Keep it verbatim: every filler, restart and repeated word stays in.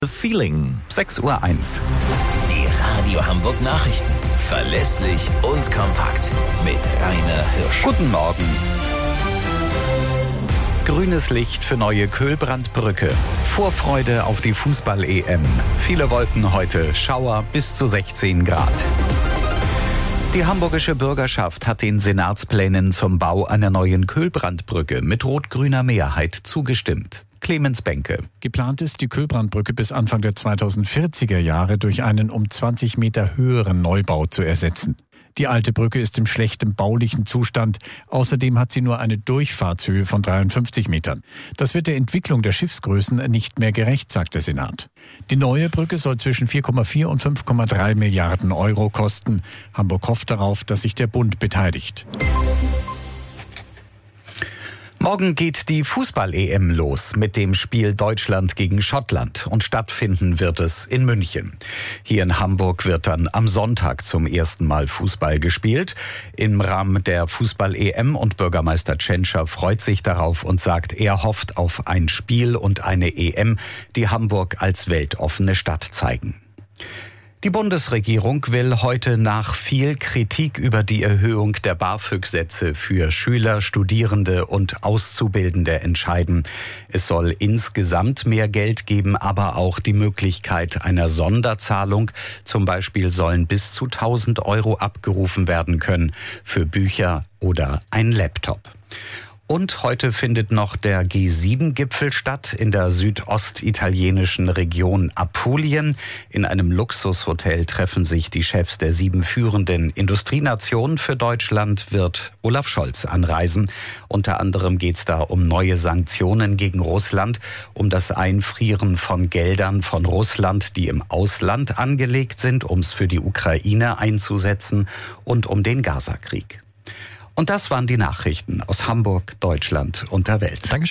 The Feeling, sechs Uhr eins. Die Radio Hamburg Nachrichten. Verlässlich und kompakt. Mit Rainer Hirsch. Guten Morgen. Grünes Licht für neue Köhlbrandbrücke. Vorfreude auf die Fußball-E M. Viele Wolken heute, Schauer bis zu sechzehn Grad. Die hamburgische Bürgerschaft hat den Senatsplänen zum Bau einer neuen Köhlbrandbrücke mit rot-grüner Mehrheit zugestimmt. Clemens Benke. Geplant ist, die Köhlbrandbrücke bis Anfang der zweitausendvierziger Jahre durch einen um zwanzig Meter höheren Neubau zu ersetzen. Die alte Brücke ist im schlechten baulichen Zustand. Außerdem hat sie nur eine Durchfahrtshöhe von dreiundfünfzig Metern. Das wird der Entwicklung der Schiffsgrößen nicht mehr gerecht, sagt der Senat. Die neue Brücke soll zwischen vier Komma vier und fünf Komma drei Milliarden Euro kosten. Hamburg hofft darauf, dass sich der Bund beteiligt. Morgen geht die Fußball-E M los mit dem Spiel Deutschland gegen Schottland und stattfinden wird es in München. Hier in Hamburg wird dann am Sonntag zum ersten Mal Fußball gespielt. Im Rahmen der Fußball-E M und Bürgermeister Tschentscher freut sich darauf und sagt, er hofft auf ein Spiel und eine E M, die Hamburg als weltoffene Stadt zeigen. Die Bundesregierung will heute nach viel Kritik über die Erhöhung der BAföG-Sätze für Schüler, Studierende und Auszubildende entscheiden. Es soll insgesamt mehr Geld geben, aber auch die Möglichkeit einer Sonderzahlung. Zum Beispiel sollen bis zu tausend Euro abgerufen werden können für Bücher oder ein Laptop. Und heute findet noch der G sieben Gipfel statt in der südostitalienischen Region Apulien. In einem Luxushotel treffen sich die Chefs der sieben führenden Industrienationen. Für Deutschland wird Olaf Scholz anreisen. Unter anderem geht es da um neue Sanktionen gegen Russland, um das Einfrieren von Geldern von Russland, die im Ausland angelegt sind, um es für die Ukraine einzusetzen und um den Gazakrieg. Und das waren die Nachrichten aus Hamburg, Deutschland und der Welt. Dankeschön.